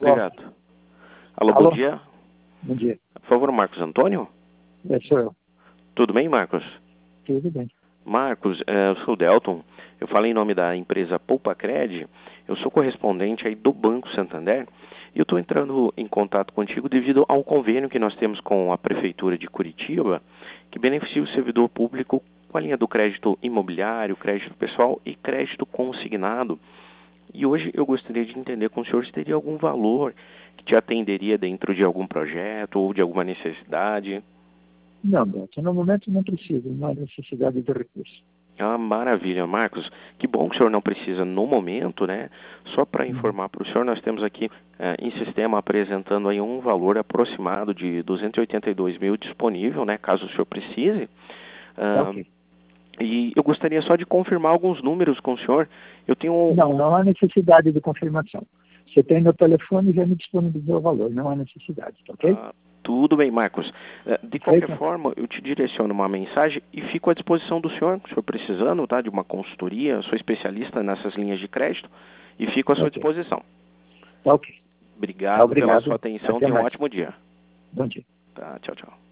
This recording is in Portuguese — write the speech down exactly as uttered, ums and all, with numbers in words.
obrigado. Alô, Alô? bom dia. Bom dia. Por favor, Marcos Antônio? É, sou eu. Tudo bem, Marcos? Tudo bem. Marcos, é, eu sou o Delton. Eu falo em nome da empresa Poupa-Cred. Eu sou correspondente aí do Banco Santander. E eu estou entrando em contato contigo devido ao convênio que nós temos com a Prefeitura de Curitiba, que beneficia o servidor público com a linha do crédito imobiliário, crédito pessoal e crédito consignado. E hoje eu gostaria de entender com o senhor se teria algum valor que te atenderia dentro de algum projeto ou de alguma necessidade. Não, Beto, no momento não preciso, não há necessidade de recurso. Ah, maravilha, Marcos. Que bom que o senhor não precisa no momento, né? Só para Uhum. informar para o senhor, nós temos aqui eh, em sistema apresentando aí um valor aproximado de duzentos e oitenta e dois mil disponível, né? Caso o senhor precise. Tá Ah, ok. e eu gostaria só de confirmar alguns números com o senhor. Eu tenho um... Não, não há necessidade de confirmação. Você tem meu telefone e já me disponibilizou o valor, não há necessidade, tá ok? Ah, tudo bem, Marcos. Eh, De qualquer Feito? forma, eu te direciono uma mensagem e fico à disposição do senhor, se o senhor precisando, tá, de uma consultoria. Sou especialista nessas linhas de crédito e fico à Tá sua ok. disposição. Tá ok. Tá, Obrigado pela sua obrigado. atenção. Até Tenha um mais. ótimo dia. Bom dia. Tá, tchau, tchau.